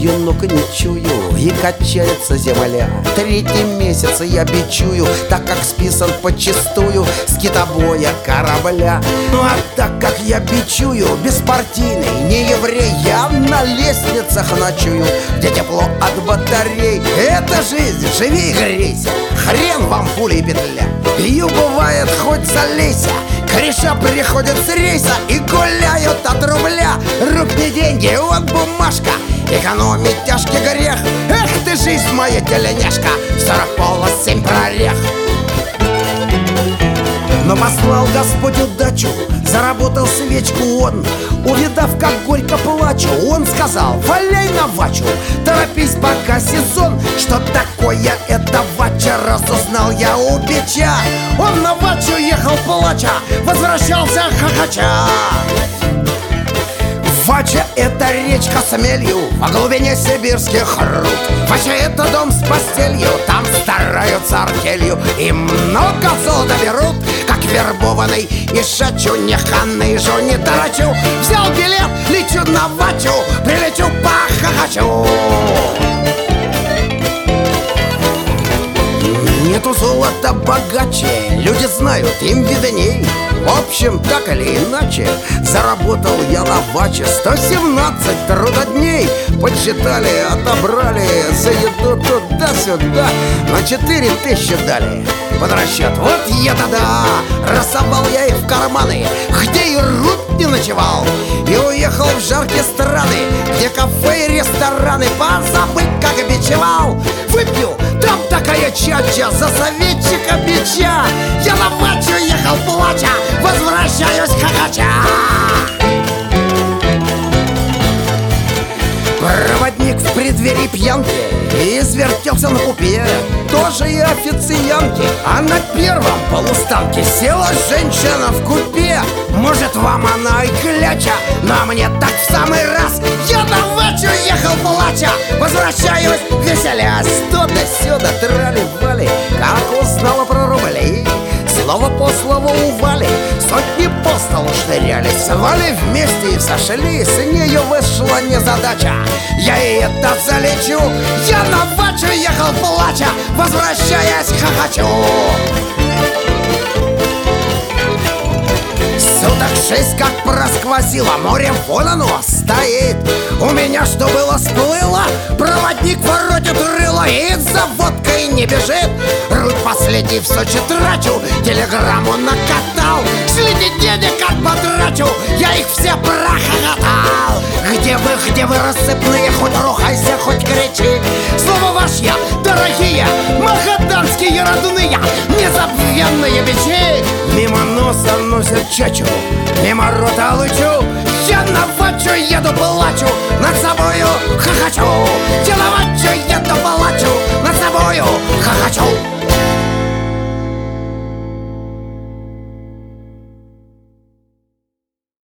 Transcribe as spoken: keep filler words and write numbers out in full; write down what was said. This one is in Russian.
одиноко не чую, и качается земля. Третий месяц я бичую, так как списан подчистую с китобоя корабля. Ну а так как я бичую, беспартийный, не еврей, я на лестницах ночую, где тепло от батарей. Это жизнь, живи и грейся, хрен вам пули и петля. Пью бывает хоть залейся, кореша приходят с рейса и гуляют от рубля. Рук не деньги, вот бумажка, экономить тяжкий грех. Эх ты, жизнь моя тельняшка, сорок полос, семь прорех. Но послал Господь удачу, заработал свечку он. Увидав, как горько плачу, он сказал: валяй на вачу, торопись, пока сезон. Что такое это вача, разузнал я у бича. Он на вачу ехал плача, возвращался хохоча. Вача — это речка с мелью во глубине сибирских руд. Вача — это дом с постелью, там стараются артелью и много золота берут. Как вербованный и шачу, неханный жу не тарачу. Взял билет, лечу на Вачу, прилечу, похохочу. Нету золота богаче, люди знают, им видней. В общем, так или иначе, заработал я на Ваче сто семнадцать трудодней. Подсчитали, отобрали за еду туда-сюда, на четыре тысячи дали под расчет. Вот я тогда рассовал я их в карманы, где и рут не ночевал, и уехал в жаркие страны, где кафе и рестораны, позабыть, как бичевал. Выпью, там такая чача за советчика бича. Я на Вачу ехал плача, возвращаюсь хохоча. Проводник в преддверии пьянки извертелся на купе, тоже и официантки. А на первом полустанке села женщина в купе. Может, вам она и кляча, но мне так в самый раз. Я на Вачу ехал плача, возвращаюсь веселясь. То да сюда трали-вали, как узнала про рубли. Слово по слову у Вали, сотни по столу шнырялись. Вали вместе и сошлись, с нею вышла незадача. Я и это залечу, я на Вачу ехал плача, возвращаясь хохочу. Суток шесть как просквозило, море вон оно стоит. У меня что было сплыло, проводник воротит рыло и за водкой не бежит. Руль последний в Сочи трачу, телеграмму накатал. Шлите денег, как потрачу, я их все прохохотал. Где вы, где вы, рассыпные, хоть рухайся, хоть кричи. Слово ваш я, дорогие, магаданские родные, незабвенные бичи. Мимо носа носят чачу, мимо рота лычу. Я на Вачу еду плачу, над собою хохочу. Я на Вачу еду